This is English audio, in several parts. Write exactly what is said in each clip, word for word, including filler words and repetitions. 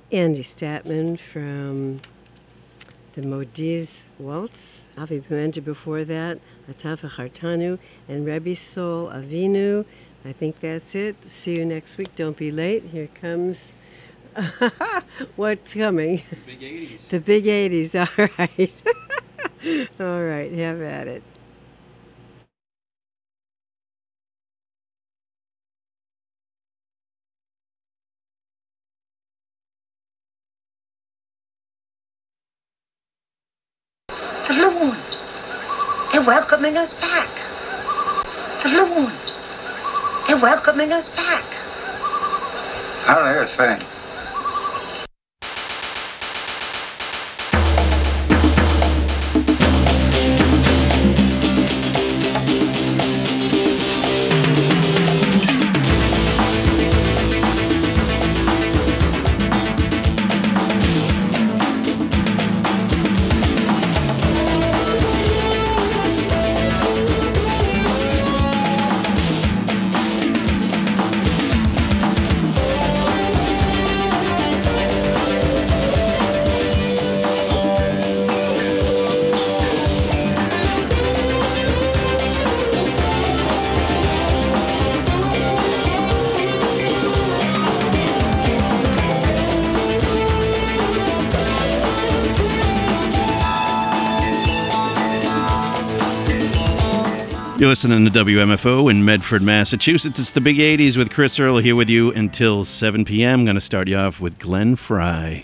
Andy Statman from the Modiz Waltz, Avi Pimenta before that, Atafa Hartanu, and Rebbe Sol Avinu. I think that's it. See you next week. Don't be late. Here comes what's coming. The big eighties. The big eighties. All right. All right. Have at it. The loons. They're welcoming us back. The loons. They're welcoming us back. How do you think? You're listening to W M F O in Medford, Massachusetts. It's the Big eighties with Chris Earl here with you until seven p.m. I'm going to start you off with Glenn Frey.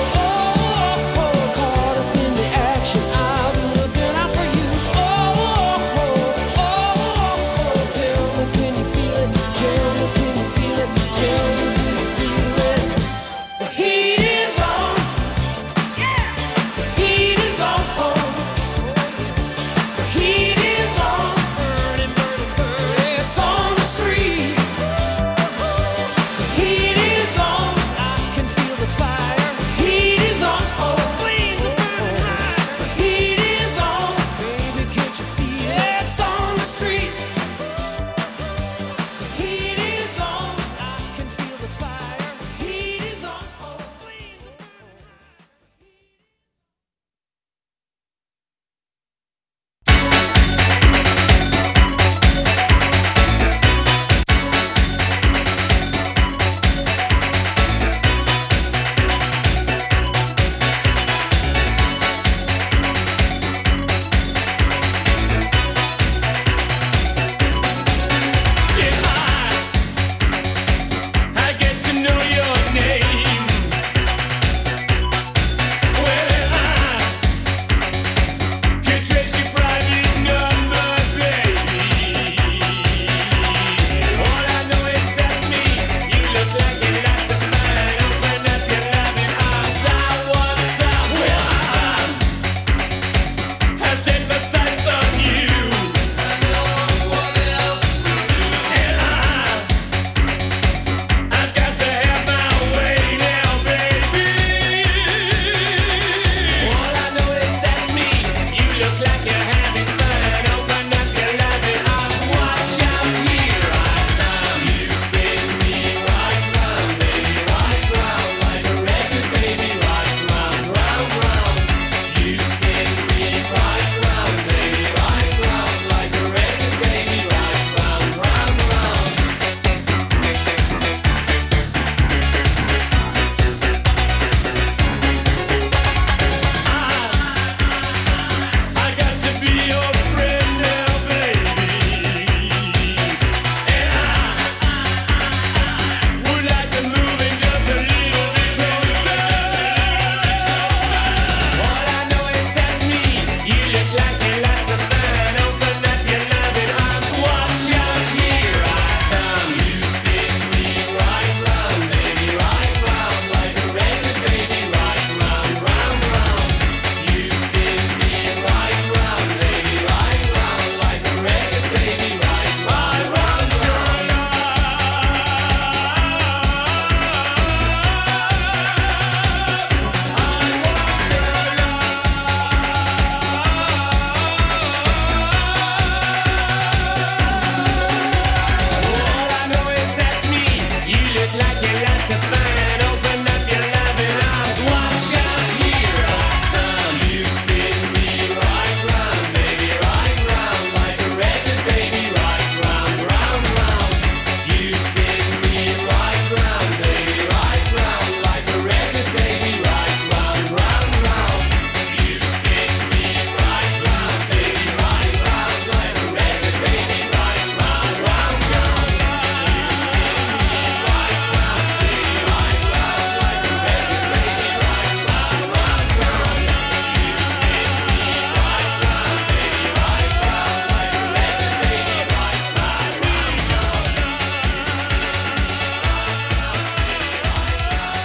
Caught up in the action, I'll be looking out for you. Oh,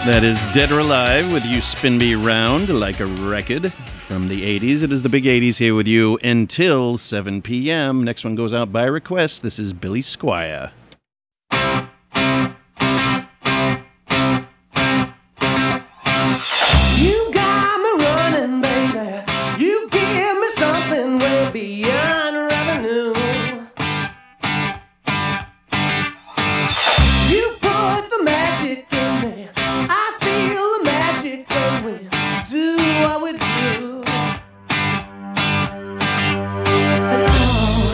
That is Dead or Alive with You Spin Me Round Like a Record from the eighties. It is the big eighties here with you until seven p.m. Next one goes out by request. This is Billy Squier. You got me running, baby. You give me something way beyond revenue. You put the magic in me. I feel the magic when we do what we do. And oh,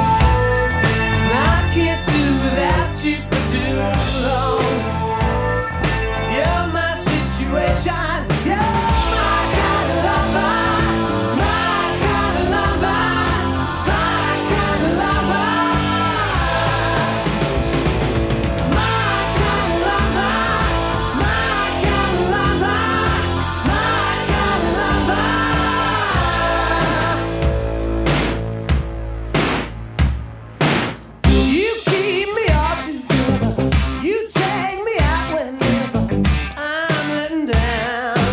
I can't do without you for too long. You're my situation. You're my kind of lover. My kind of lover. My kind of lover. My kind of lover. My kind of lover. My kind of lover. You keep me all together. You take me out whenever I'm letting down.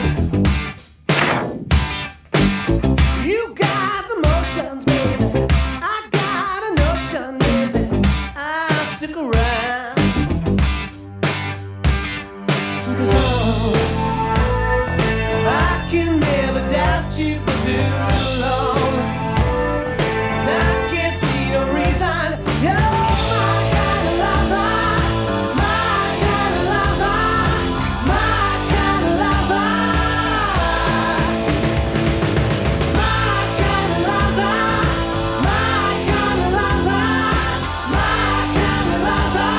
You got the motions, baby. I got a notion, baby. I'll stick around. 'Cause oh, I can never doubt you for too long. And I can't see no reason. You're my kind of lover. My kind of lover. My kind of lover. My kind of lover. My kind of lover. My kind of lover.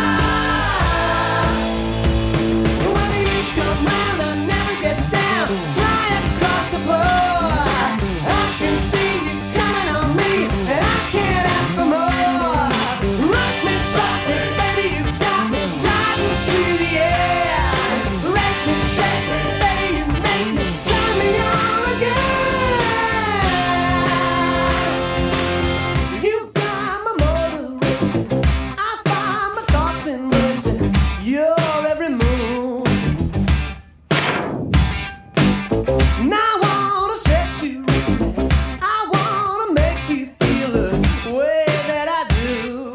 When you come round, I never get down. Fly across the floor. I can see you coming on me, and I can't ask for more. Rock me softly, baby, you got me riding to the air. Make me shake, baby, you make me turn me on again. You got my motivation. I find my thoughts in motion. Your every move. And I wanna set you free. I wanna make you feel the way that I do.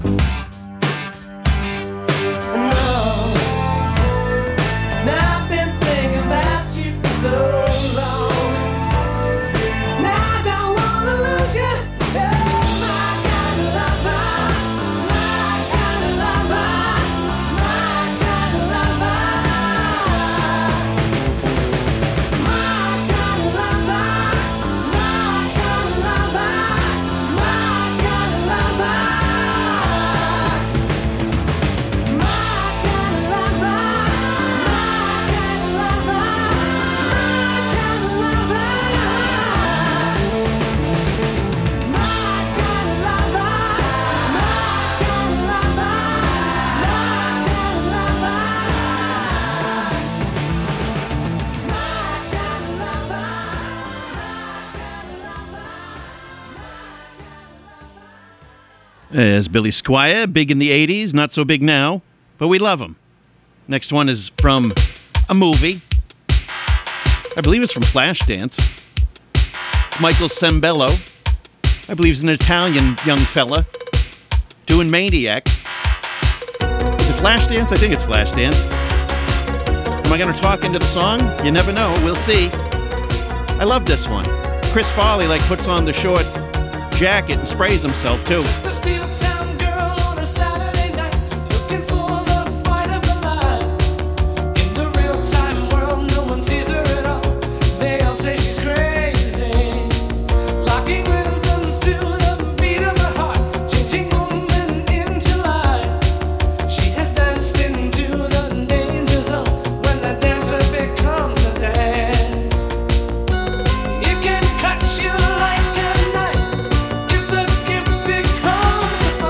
And oh, and I've been thinking about you for so long. And I don't wanna lose you. You're my kind of lover. My kind of lover. My kind of lover. My kind of lover. My kind of lover. My kind of lover. My kind of lover. As Billy Squier, big in the eighties, not so big now, but we love him. Next one is from a movie. I believe it's from Flashdance. It's Michael Sembello. I believe he's an Italian young fella doing Maniac. Is it Flashdance? I think it's Flashdance. Am I going to talk into the song? You never know. We'll see. I love this one. Chris Farley like puts on the short jacket and sprays himself too. The steel town girl on a Saturday night, looking for the fight of her life. In the real time world, no one sees her at all. They all say she's crazy, locking rhythms to the beat of her heart, changing moment into life. She has danced into the danger zone when the dancer becomes a dance. It can cut you like a knife if the gift becomes a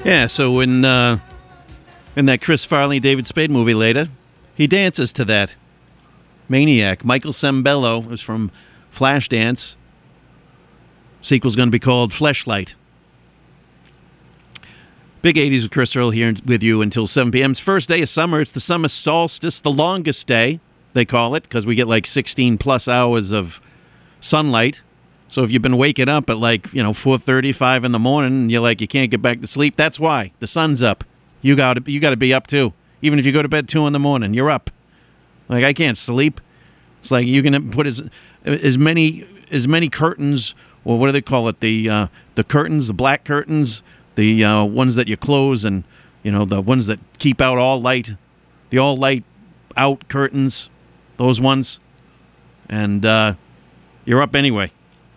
Yeah, so in uh, in that Chris Farley, David Spade movie later, he dances to that. Maniac. Michael Sembello is from Flashdance. Sequel's going to be called Fleshlight. Big eighties with Chris Earl here with you until seven p.m. It's first day of summer. It's the summer solstice, the longest day, they call it, because we get like sixteen plus hours of sunlight. So if you've been waking up at like, you know, four thirty, five in the morning, and you're like, you can't get back to sleep, that's why. The sun's up. You got to you got to be up too. Even if you go to bed two in the morning, you're up. Like, I can't sleep. It's like you can put as as many as many curtains, or what do they call it? The uh, the curtains, the black curtains, the uh, ones that you close, and you know the ones that keep out all light, the all light out curtains, those ones, and uh, you're up anyway.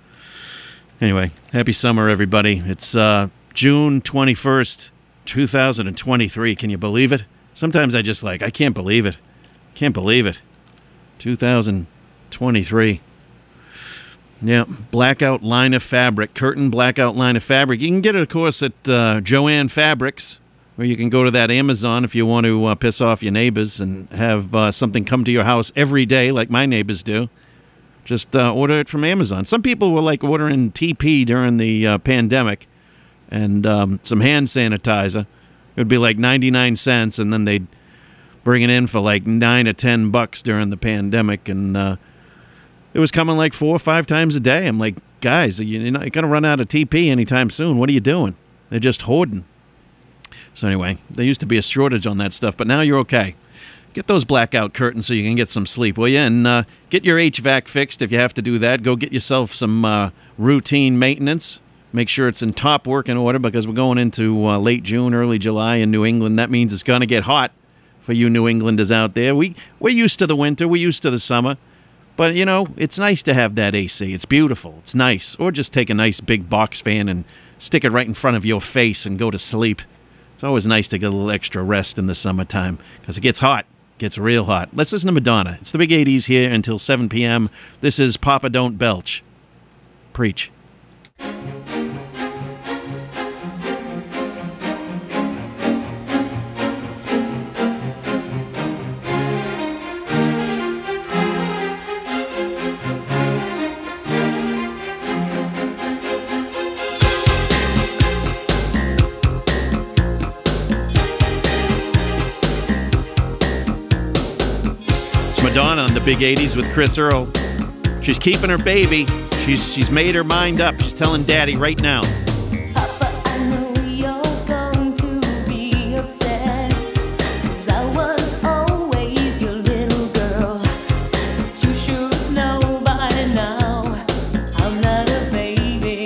Anyway, happy summer, everybody. It's uh, June twenty-first, two thousand twenty-three. Can you believe it? Sometimes I just like, I can't believe it. Can't believe it. two thousand twenty-three. Yeah, blackout line of fabric, curtain blackout line of fabric. You can get it, of course, at uh, Joanne Fabrics, or you can go to that Amazon if you want to uh, piss off your neighbors and have uh, something come to your house every day like my neighbors do. Just uh, order it from Amazon. Some people were like ordering T P during the uh, pandemic and um, some hand sanitizer. It would be like ninety-nine cents, and then they'd bring it in for like nine or ten bucks during the pandemic, and uh, it was coming like four or five times a day. I'm like, guys, you're not going to run out of T P anytime soon. What are you doing? They're just hoarding. So anyway, there used to be a shortage on that stuff, but now you're okay. Get those blackout curtains so you can get some sleep, will you? And uh, get your H V A C fixed if you have to do that. Go get yourself some uh, routine maintenance. Make sure it's in top working order, because we're going into uh, late June, early July in New England. That means it's going to get hot for you New Englanders out there. We, we're used to the winter. We're used to the summer. But, you know, it's nice to have that A C. It's beautiful. It's nice. Or just take a nice big box fan and stick it right in front of your face and go to sleep. It's always nice to get a little extra rest in the summertime, because it gets hot. Gets real hot. Let's listen to Madonna. It's the Big eighties here until seven p.m. This is Papa Don't Belch. Preach. Madonna on the Big eighties with Chris Earl. She's keeping her baby. She's she's made her mind up. She's telling Daddy right now. Papa, I know you're going to be upset, 'cause I was always your little girl. But you should know by now I'm not a baby.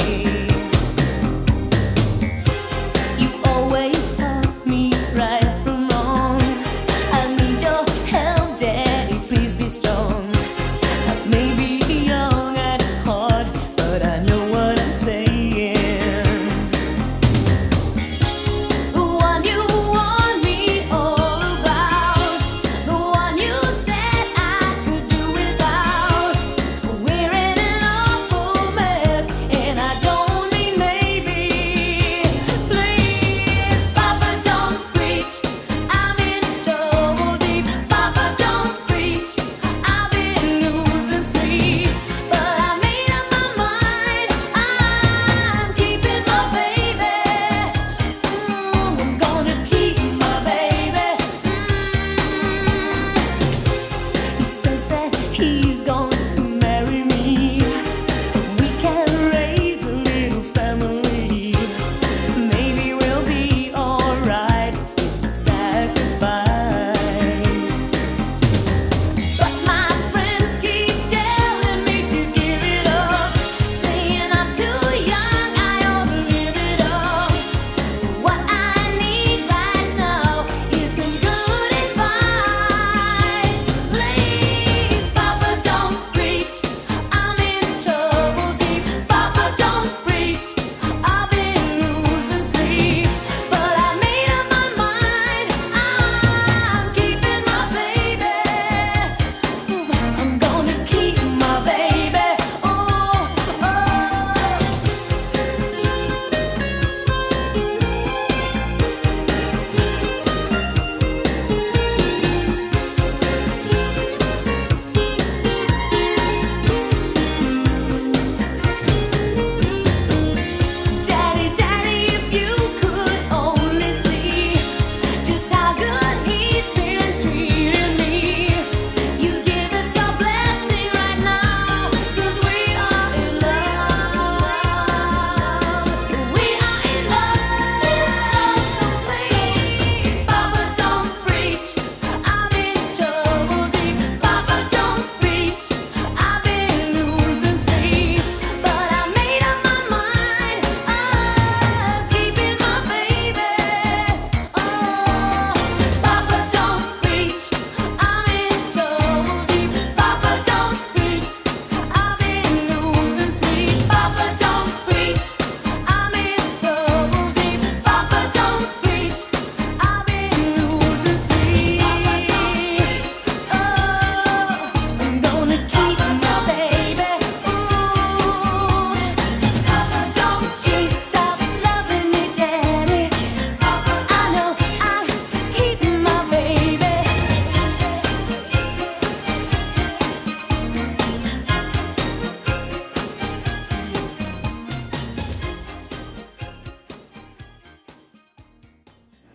You always taught me right from wrong. I need your help, Daddy. Please be strong. I may be young at heart, but I know what I'm saying.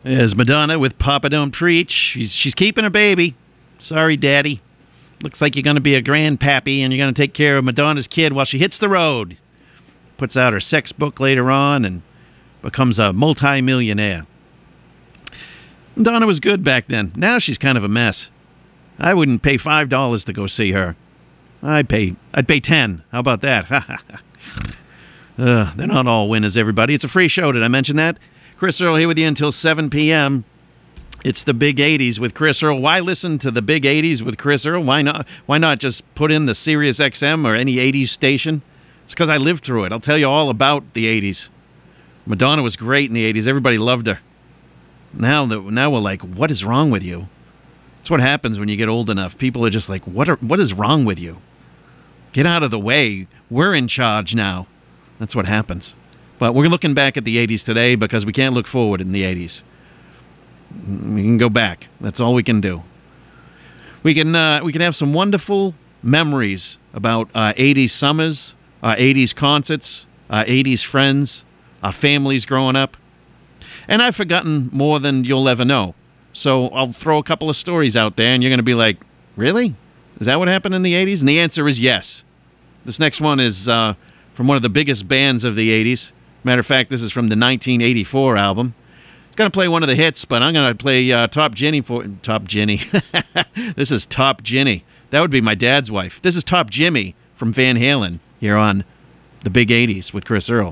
There's Madonna with Papa Don't Preach. She's, she's keeping her baby. Sorry, Daddy. Looks like you're going to be a grandpappy and you're going to take care of Madonna's kid while she hits the road. Puts out her sex book later on and becomes a multi-millionaire. Madonna was good back then. Now she's kind of a mess. I wouldn't pay five dollars to go see her. I'd pay I'd pay ten. How about that? uh, they're not all winners, everybody. It's a free show. Did I mention that? Chris Earl here with you until seven p.m. It's the Big eighties with Chris Earl. Why listen to the Big eighties with Chris Earl? Why not Why not just put in the Sirius X M or any eighties station? It's because I lived through it. I'll tell you all about the eighties. Madonna was great in the eighties. Everybody loved her. Now, that now we're like, what is wrong with you? That's what happens when you get old enough. People are just like, what are, what is wrong with you? Get out of the way. We're in charge now. That's what happens. But we're looking back at the eighties today because we can't look forward in the eighties. We can go back. That's all we can do. We can uh, we can have some wonderful memories about uh, eighties summers, uh, eighties concerts, uh, eighties friends, our families growing up. And I've forgotten more than you'll ever know. So I'll throw a couple of stories out there, and you're going to be like, really? Is that what happened in the eighties? And the answer is yes. This next one is uh, from one of the biggest bands of the eighties. Matter of fact, this is from the nineteen eighty-four album. I'm going to play one of the hits, but I'm going to play uh, Top Ginny for... Top Ginny. This is Top Ginny. That would be my dad's wife. This is Top Jimmy from Van Halen here on the Big eighties with Chris Earl.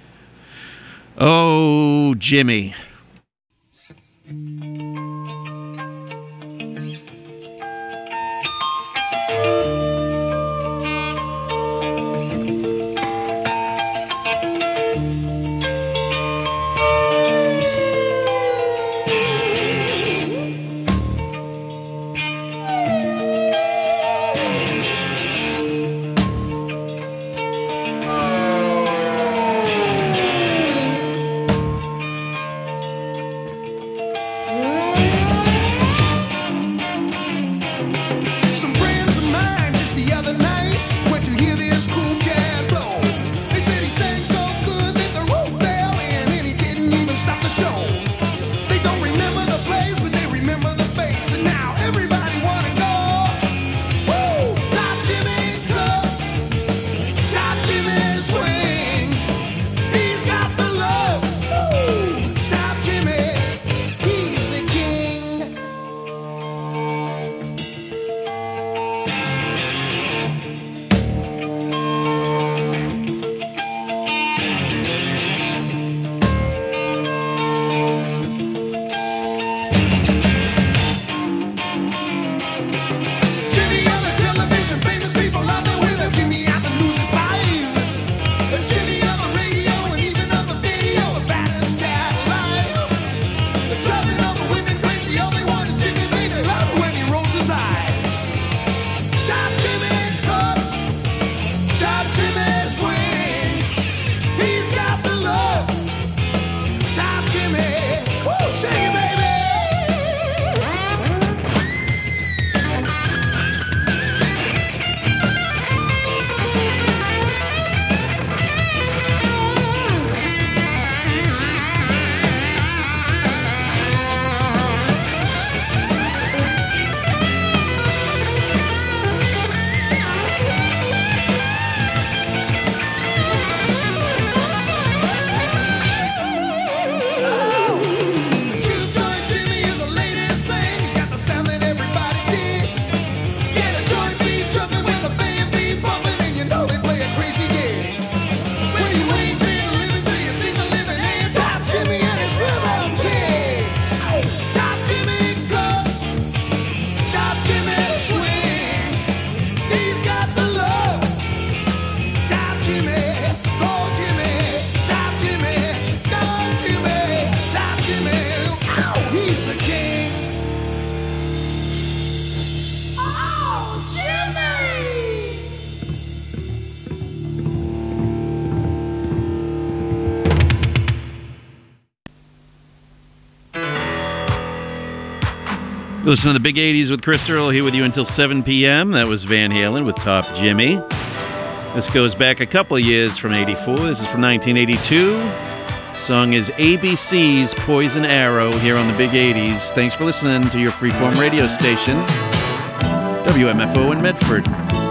Oh, Jimmy. Listen to the Big eighties with Chris Earl here with you until seven p.m. That was Van Halen with Top Jimmy. This goes back a couple of years from eighty-four. This is from nineteen eighty-two. Song is A B C's Poison Arrow here on the Big eighties. Thanks for listening to your freeform radio station, W M F O in Medford.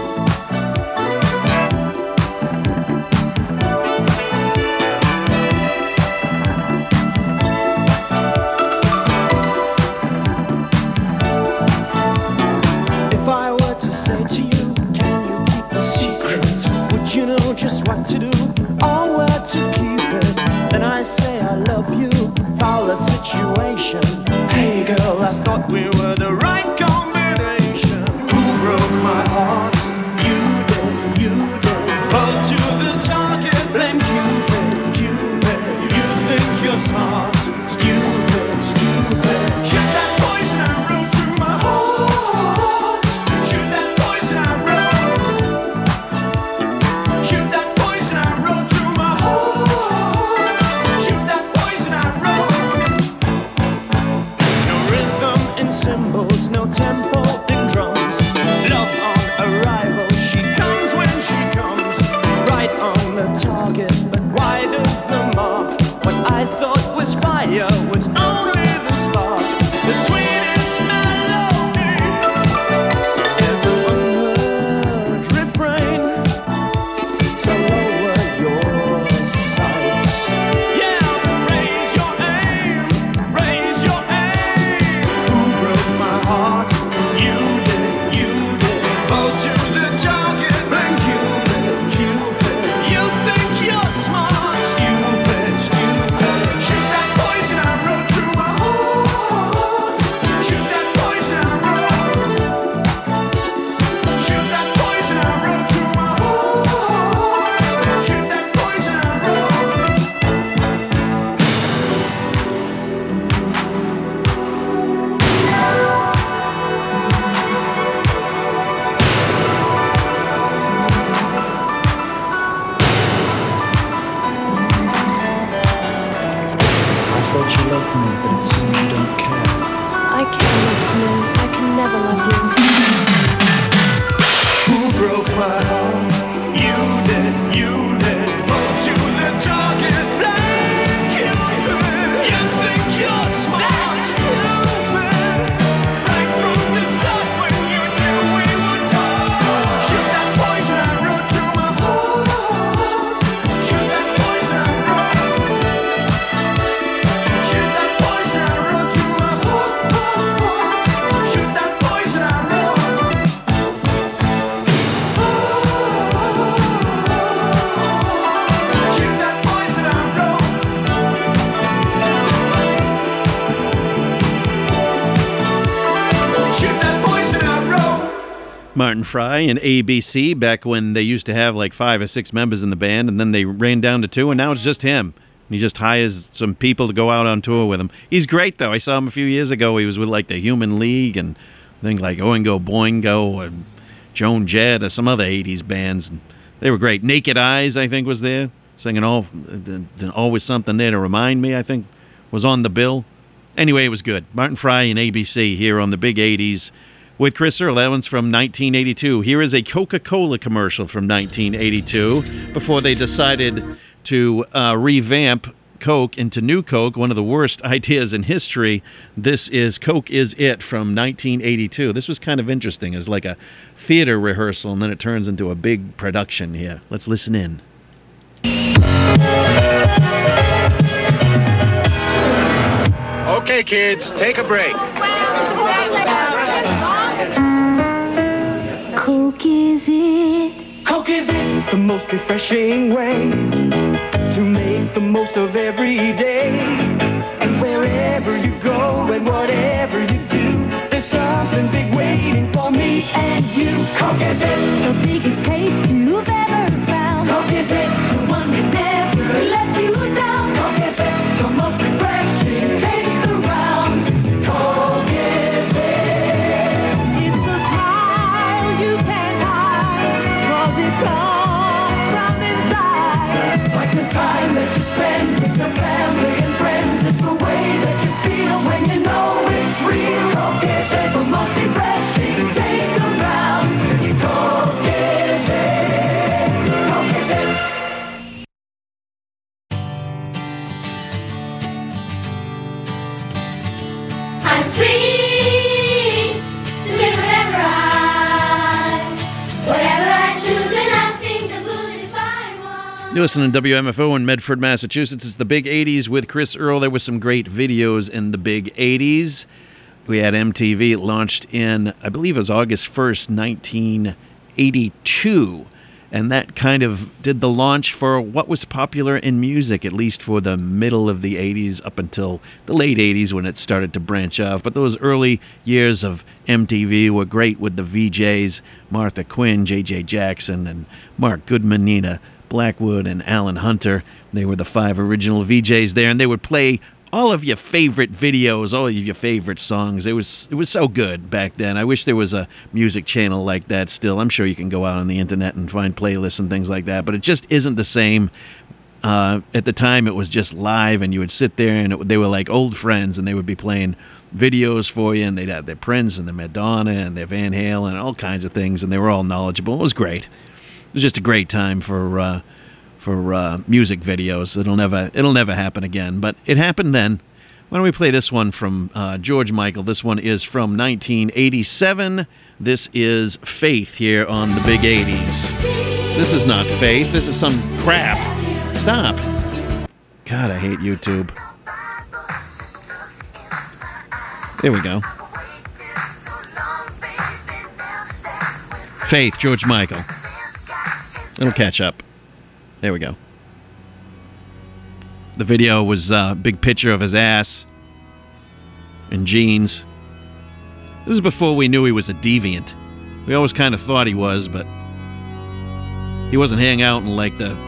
If I were to say to you, can you keep a secret? Would you know just what to do or where to keep it? Then I say I love you, foul a situation. Hey girl, I thought we were the right combination. Who broke my heart? You did, you did. Hold to the target, blame Cupid, Cupid. You think you're smart, stupid, stupid. Shoot that poison arrow to my heart. Shoot that poison arrow. Shoot that poison arrow to my heart. Shoot that poison arrow. No rhythm in cymbals, no tempo in drums. Love on arrival, she comes when she comes. Right on the target, but wide of the mark. What I thought was fire was only the spark. The sweetest melody is an unheard refrain. So lower your sights. Yeah, raise your aim, raise your aim. Who broke my heart? You did, you did. Hold to the target, blame Cupid, Cupid. You think you're smart, stupid, stupid. Shoot that poison arrow to my heart. Shoot that poison arrow. Shoot that poison arrow to my heart. Shoot that poison arrow. I thought you loved me, but it seems you don't care. I can't love to know. I can never love you. Who broke my heart? You did, you did. Hold to the target, blame Cupid. You think you're smart, stupid. Right from the start when you knew we would part. Shoot that poison arrow to my heart. Shoot that poison arrow. Shoot that poison arrow to my heart. Shoot that poison arrow. Shoot that poison arrow. Shoot that poison arrow. Martin Fry and A B C back when they used to have like five or six members in the band, and then they ran down to two, and now it's just him. And he just hires some people to go out on tour with him. He's great, though. I saw him a few years ago. He was with like the Human League and things like Oingo Boingo and Joan Jett or some other eighties bands. And they were great. Naked Eyes, I think, was there, singing all, uh, Always Something There to Remind Me, I think, was on the bill. Anyway, it was good. Martin Fry and A B C here on the Big eighties with Chris Earl. That one's from nineteen eighty-two. Here is a Coca-Cola commercial from nineteen eighty-two before they decided to uh, revamp Coke into New Coke, one of the worst ideas in history. This is Coke Is It from nineteen eighty-two. This was kind of interesting as like a theater rehearsal, and then it turns into a big production here. Let's listen in. Okay, kids, take a break. Coke is it? Coke is it, the most refreshing way to make the most of every day. And wherever you go and whatever you do, there's something big waiting for me and you. Coke is it, The biggest taste you've ever found. Coke is it, The one that never let you down. Coke is it, the most refreshing taste around. Coke is it. It's the smile you can't hide, 'cause it comes from inside. Like the time that you spend with your family and friends. It's the way that you feel when you know it's real. You listen to W M F O in Medford, Massachusetts. It's the Big eighties with Chris Earl. There were some great videos in the Big eighties. We had M T V. It launched in, I believe it was August first, nineteen eighty-two. And that kind of did the launch for what was popular in music, at least for the middle of the eighties up until the late eighties when it started to branch off. But those early years of M T V were great with the V Js, Martha Quinn, J J Jackson, and Mark Goodman, Nina Blackwood, and Alan Hunter. They were the five original V Js there, and they would play all of your favorite videos, all of your favorite songs. It was it was so good back then. I wish there was a music channel like that still. I'm sure you can go out on the internet and find playlists and things like that, but it just isn't the same. Uh, at the time, it was just live, and you would sit there, and it, they were like old friends, and they would be playing videos for you, and they'd have their Prince and their Madonna and their Van Halen and all kinds of things, and they were all knowledgeable. It was great. It was just a great time for uh, for uh, music videos. It'll never it'll never happen again, but it happened then. Why don't we play this one from uh, George Michael? This one is from nineteen eighty-seven. This is Faith here on the Big eighties. This is not Faith. This is some crap. Stop. God, I hate YouTube. There we go. Faith, George Michael. It'll catch up. There we go. The video was a uh, big picture of his ass and jeans. This is before we knew he was a deviant. We always kind of thought he was, but he wasn't hanging out in like the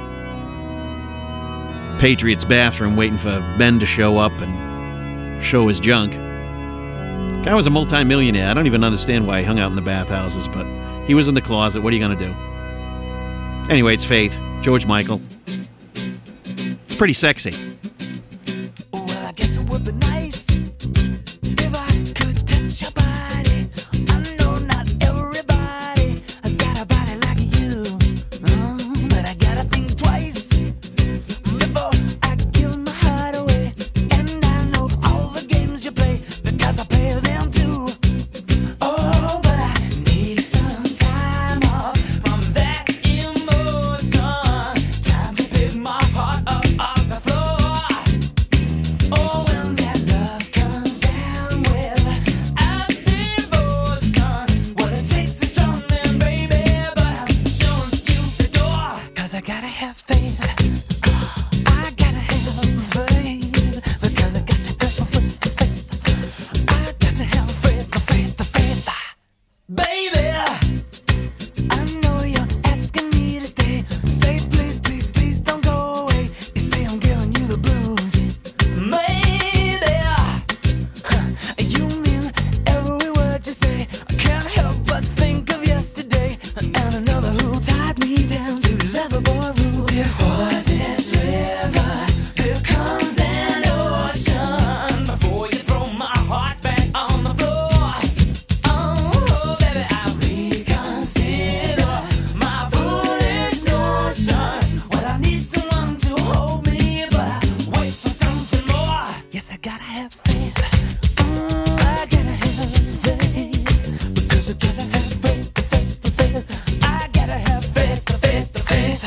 Patriots bathroom waiting for Ben to show up and show his junk. Guy was a multi-millionaire. I don't even understand why he hung out in the bathhouses, but he was in the closet. What are you going to do? Anyway, it's Faith. George Michael. It's pretty sexy. Well, I guess it would be nice if I could touch your body. I know not everybody has got a body like you, oh, but I gotta think twice before I give my heart away. And I know all the games you play because I play them too. Oh, but I need some time off from that emotion. Time to pick my heart up off the floor. Oh, when that love comes down with a devotion. Well, it takes a strong man, baby, but I'm showing you the door. Cause I gotta have faith. I gotta have faith. Because I got to have faith, faith. I got to have faith, faith, faith. Baby, I know you're asking me to stay. Say please, please, please don't go away. You say I'm giving you the blues. Maybe you mean every word you say. I can't help but think of yesterday and another who tied me down to lovable rules. Before this river, there comes an ocean. Before you throw my heart back on the floor. Oh, baby, I reconsider my foolish notion. Well, I need someone to hold me, but I wait for something more. Yes, I gotta have faith. Mm, I gotta have faith. Because I gotta have faith, faith, faith. I gotta have faith, faith, faith.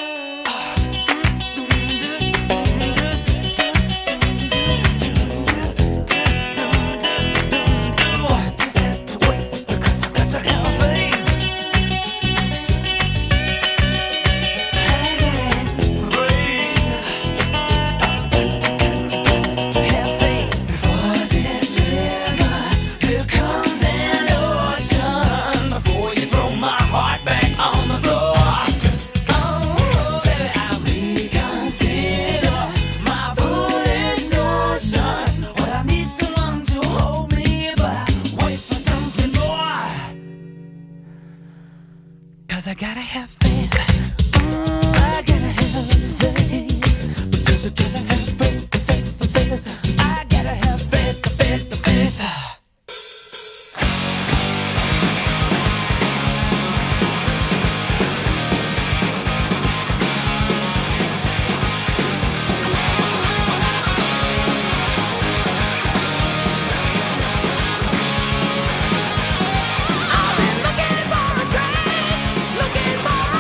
Just have to wait because I got to have faith. I gotta have faith. To have faith before this river, there comes an ocean. Before you throw my heart back on the floor. Oh, baby, I reconsider my foolish notion. Well, I need someone to hold me, but I wait for something more. Cause I gotta have faith. Mm, I gotta have faith. Because I gotta have faith, faith, faith. I gotta have faith, faith, faith. I've been looking for a trace, looking for a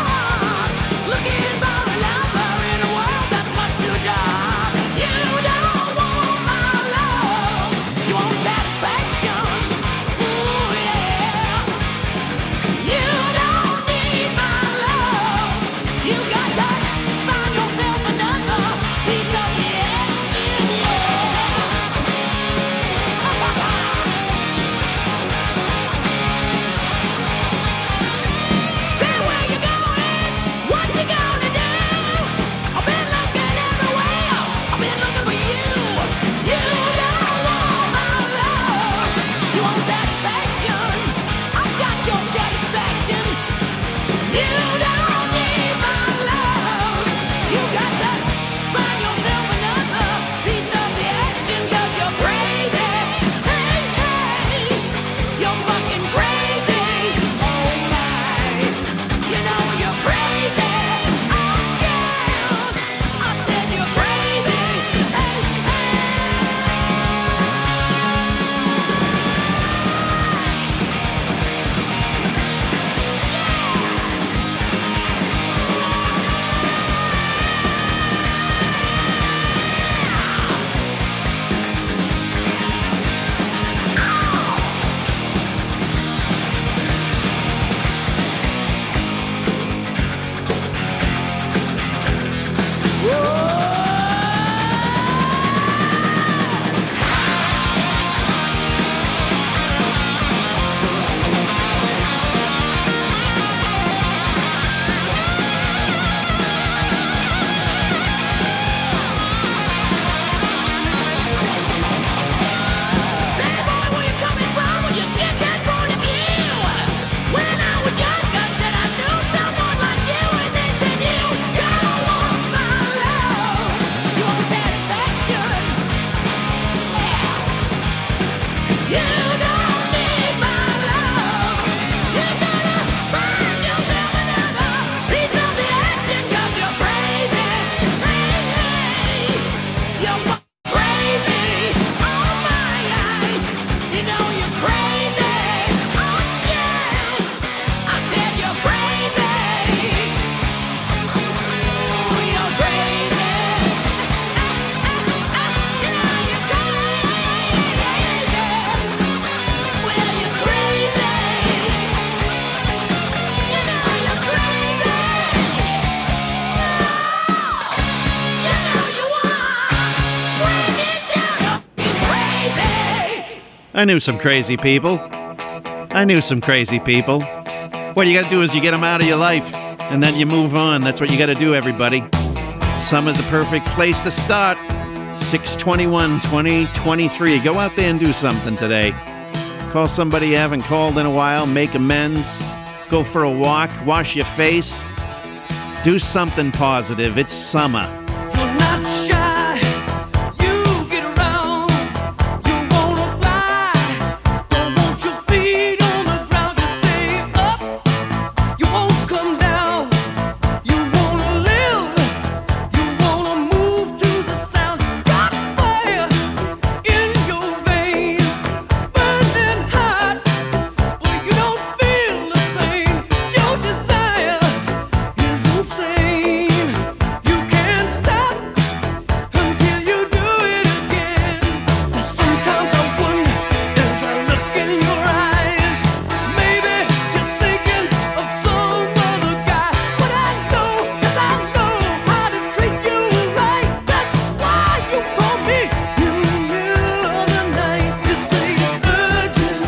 I knew some crazy people. I knew some crazy people. What you got to do is you get them out of your life, and then you move on. That's what you got to do, everybody. Summer's a perfect place to start. six twenty-one twenty twenty-three. Go out there and do something today. Call somebody you haven't called in a while. Make amends. Go for a walk. Wash your face. Do something positive. It's summer. You're not shy. You get around. You wanna fly. Don't want your feet on the ground to stay up. You won't come down. You wanna live. You wanna move to the sound. Got fire in your veins, burning hot. But you don't feel the pain. Your desire is insane. You can't stop until you do it again. And sometimes I wonder, as I look in your eyes, maybe you're thinking of some other guy. But I know, yes I know how to treat you right. That's why you call me in the middle of the night. You say it's urgent,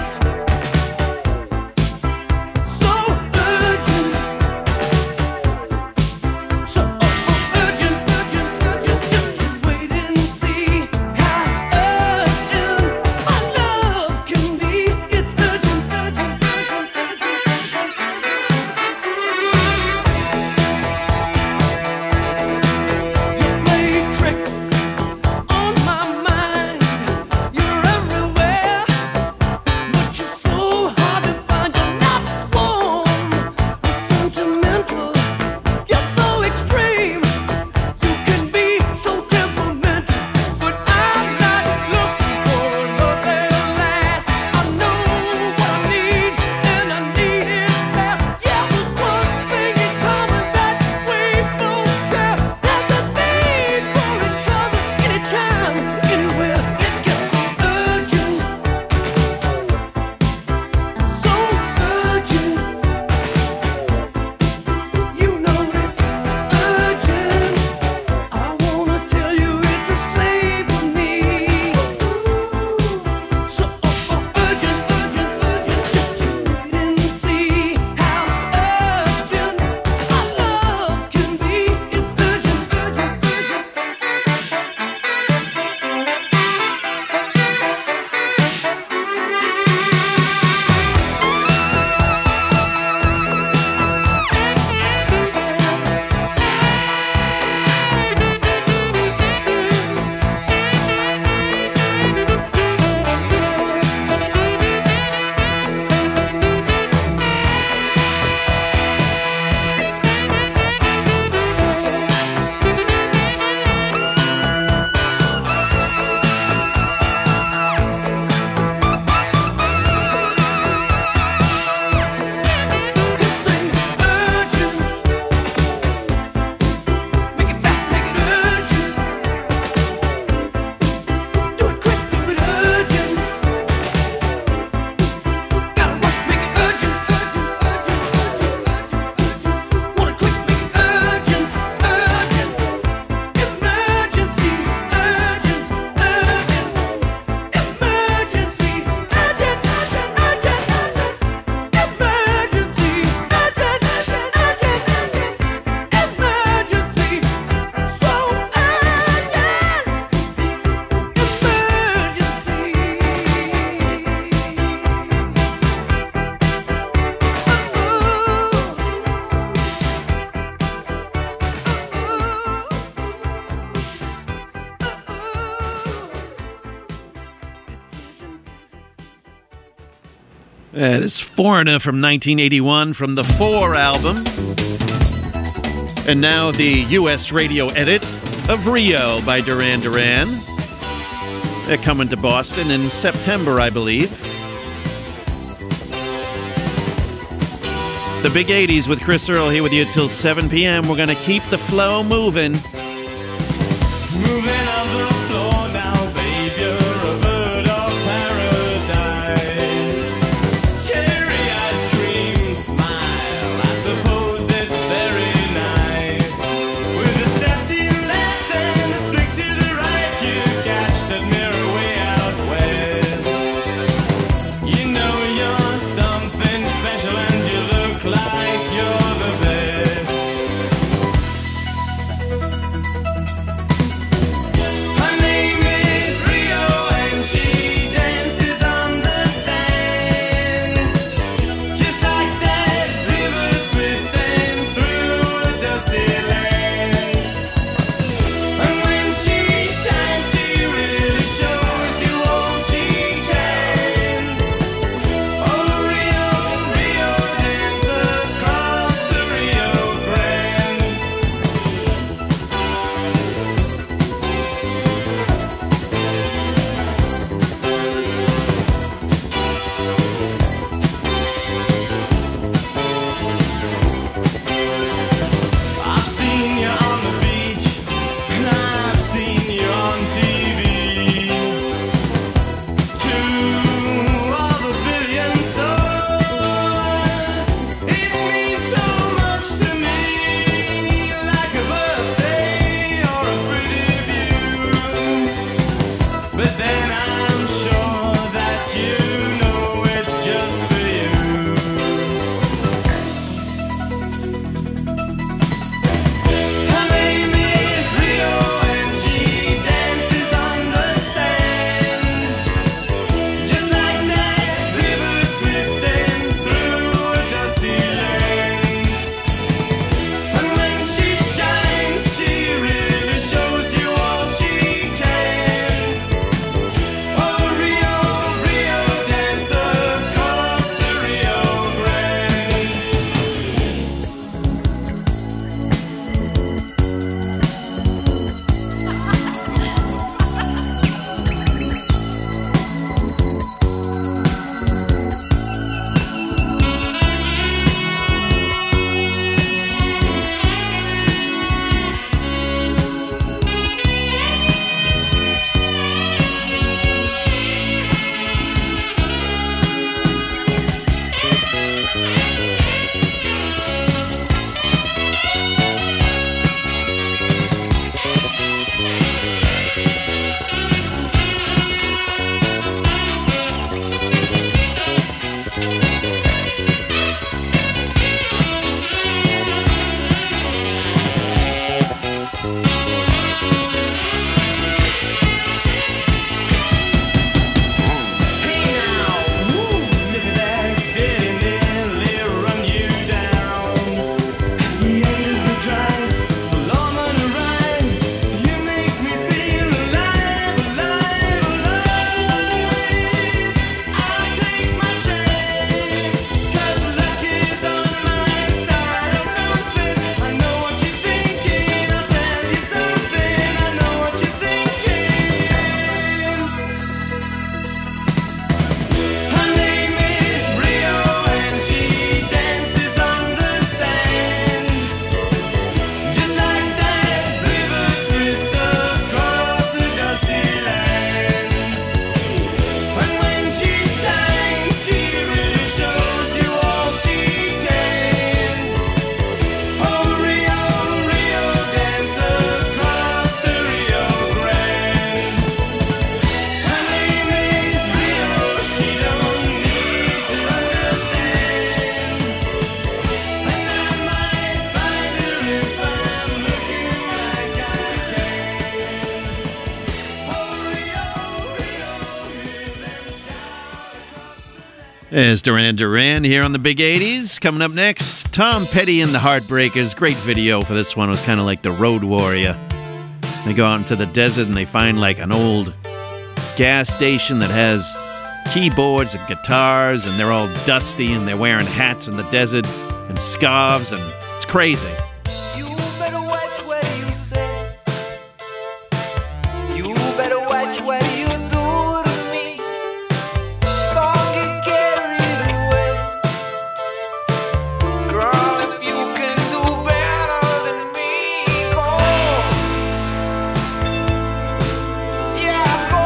so urgent. So oh, oh, urgent, urgent, urgent, just you wait and see how urgent my love can be. It's urgent, urgent, urgent, urgent. You play tricks on my mind. You're everywhere, but you're so hard to find. You're not warm or sentimental. You're so extreme. You can be so temperamental, but I'm not looking for love that'll last. I know what I need, and I need it fast. Yeah, there's one thing in common that we both share. There's a need for each other, anytime, anywhere. It gets so urgent, so urgent. You know it's urgent. I wanna tell you it's a slave for me. So oh, oh, urgent, urgent, urgent. Just you wait and see how urgent my love can be. It's urgent, urgent, urgent. You say urgent. Make it fast, make it urgent. Do it quick, do it urgent. Gotta rush, make it urgent, urgent, urgent, urgent, urgent, urgent. Want it quick, make it urgent, urgent. Emergency, urgent, urgent. Emergency, urgent, urgent, urgent, urgent. Emergency, urgent, urgent, urgent, urgent. Emergency, so That is Foreigner from nineteen eighty-one from the Four album. And now the U S radio edit of Rio by Duran Duran. They're coming to Boston in September, I believe. The Big eighties with Chris Earl here with you till seven p.m. We're going to keep the flow moving. Moving on the floor now, babe, you're a bird of paradise. Cherry ice cream smile, I suppose it's very nice. With a step to your left and a flick to the right, you catch that mirror way out west. There's Duran Duran here on the Big eighties. Coming up next, Tom Petty and the Heartbreakers. Great video for this one. It was kind of like the Road Warrior. They go out into the desert and they find like an old gas station that has keyboards and guitars, and they're all dusty and they're wearing hats in the desert and scarves, and it's crazy. You better watch what you say. You better watch what you do to me. Don't get carried away. Girl, if you can do better than me, go. Yeah, go.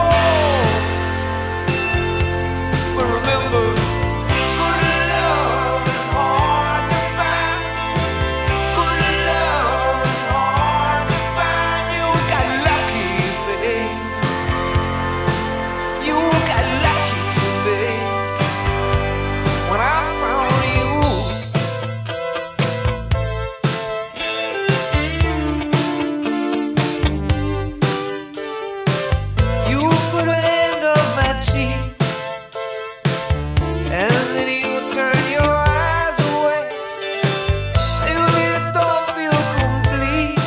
But remember, good love is hard to find. Good love is hard to find. You got lucky, babe. You got lucky, babe. When I found you. You put a hand on my cheek, and then you turn your eyes away. You really don't feel complete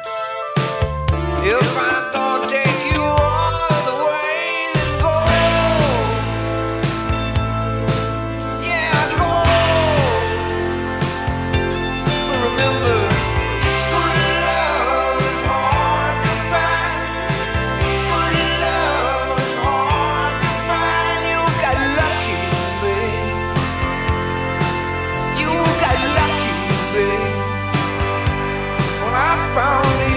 if I don't take you all the way. Then go, yeah, go. But remember, good love is hard to find. Good love is hard to find. You got lucky, babe. You got lucky, babe. When I found you.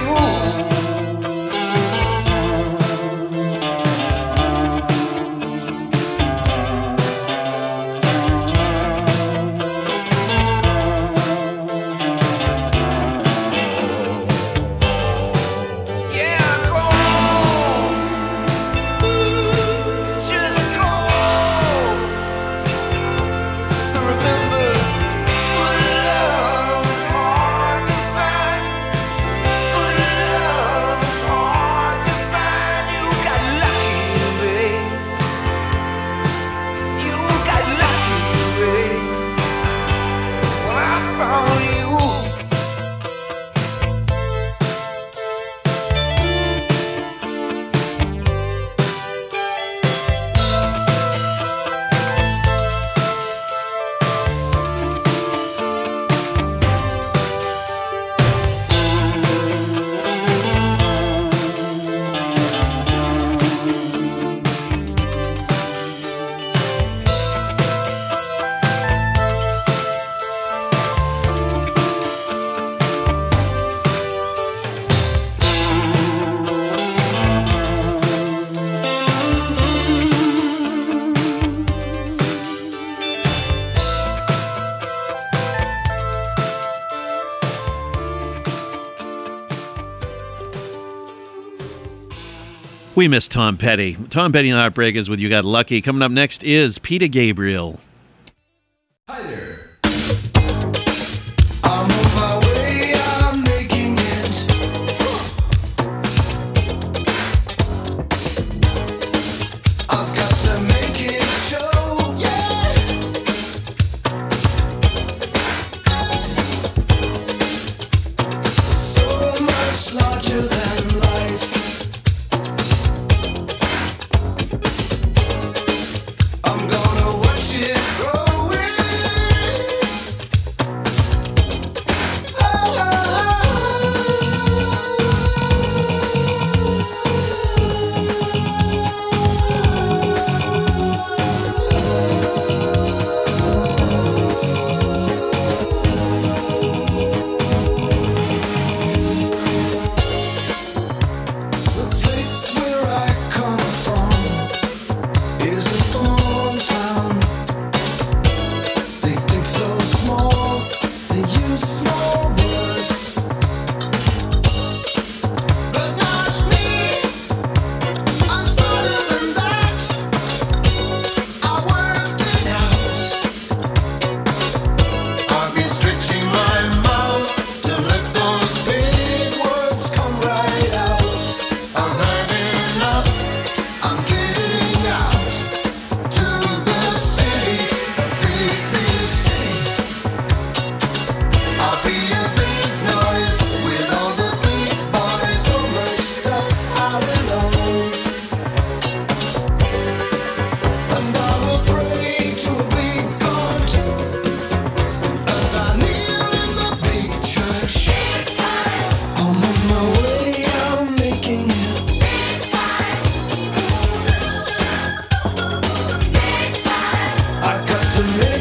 Yeah, go. Just go. Remember, good love is hard to find. Good love is hard to find. You got lucky, babe. You got lucky, babe. When I found you. We miss Tom Petty. Tom Petty and the Heartbreakers with You Got Lucky. Coming up next is Peter Gabriel. Hi there. I'm on my way, I'm making it. I've got to make it show, yeah. So much larger than life. I'm gonna watch it grow.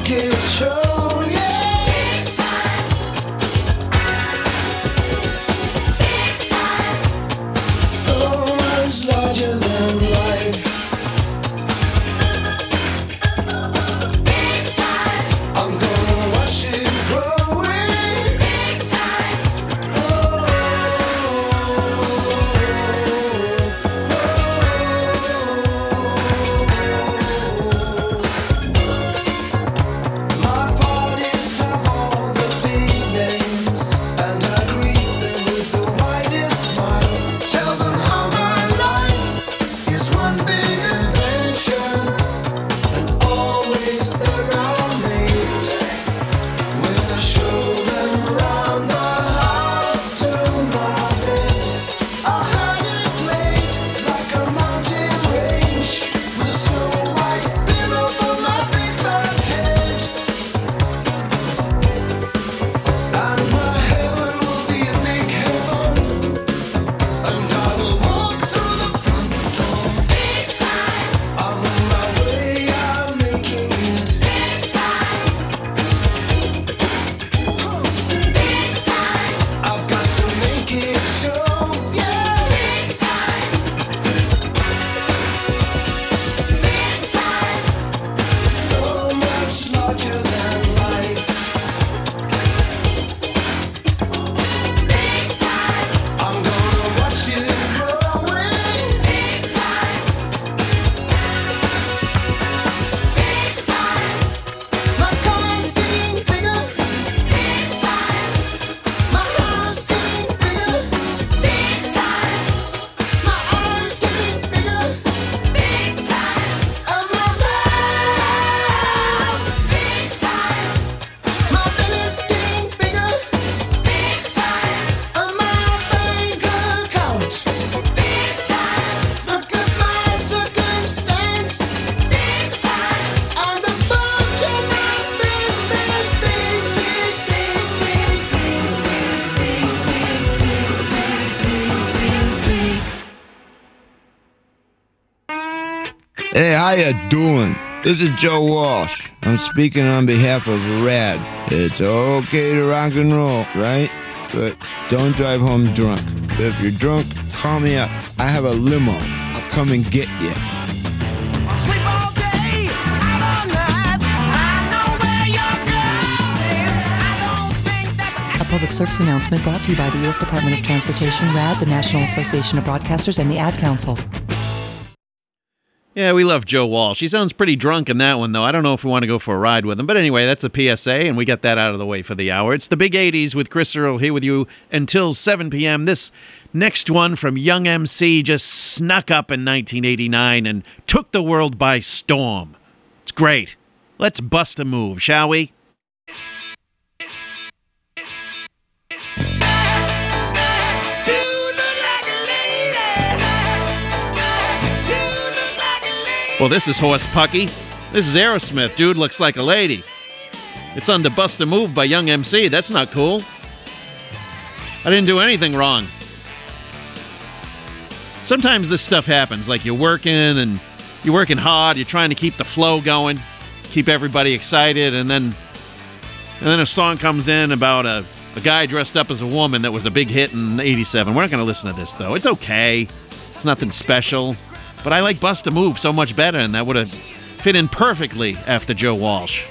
make it show, yeah. Big time. Big time. So much larger than life. Big time. I'm gonna watch it growing. Big time. Oh, my parties have all the big names, and I greet them with the widest smile. Tell them how my life is one big adventure, and always they're amazed when I show them around the house to my bed. I had it made like a mountain range with a snow white pillow for my big fat head. And my heaven will be a big heaven, and I will walk through the front door. Big time. I'm on my way, I'm making it. Big time. Big time. I've got to make it show, yeah. Big time. Big time. So much larger than life. Big time. I'm gonna watch it growing. Big time. Big time. My car's getting bigger, Big time. my house getting bigger, Big time. my eyes getting bigger, Big time. and my mouth. Big time. My belly's getting bigger, Big time. and my bank account. Big time. Look at my circumstance, Big time. and the bunch of my big, big, big, big, big, big, big, big, big, big, big, big. Hey, how you doing? This is Joe Walsh. I'm speaking on behalf of RAD. It's okay to rock and roll, right? But don't drive home drunk. If you're drunk, call me up. I have a limo. I'll come and get you. Sleep all day, out all night. I know where you're going. I don't think that's A public service announcement brought to you by the U S Department of Transportation, RAD, the National Association of Broadcasters, and the Ad Council. Yeah, we love Joe Walsh. He sounds pretty drunk in that one, though. I don't know if we want to go for a ride with him. But anyway, that's a P S A, and we got that out of the way for the hour. It's the Big eighties with Chris Earl here with you until seven p.m. This next one from Young M C just snuck up in nineteen eighty-nine and took the world by storm. It's great. Let's bust a move, shall we? Well, this is Horse Pucky. This is Aerosmith. Dude looks like a lady. It's under Bust a Move by Young M C. That's not cool. I didn't do anything wrong. Sometimes this stuff happens, like you're working and you're working hard, you're trying to keep the flow going, keep everybody excited, and then and then a song comes in about a, a guy dressed up as a woman that was a big hit in eighty-seven. We're not going to listen to this, though. It's okay. It's nothing special. But I like Bust a Move so much better, and that would have fit in perfectly after Joe Walsh.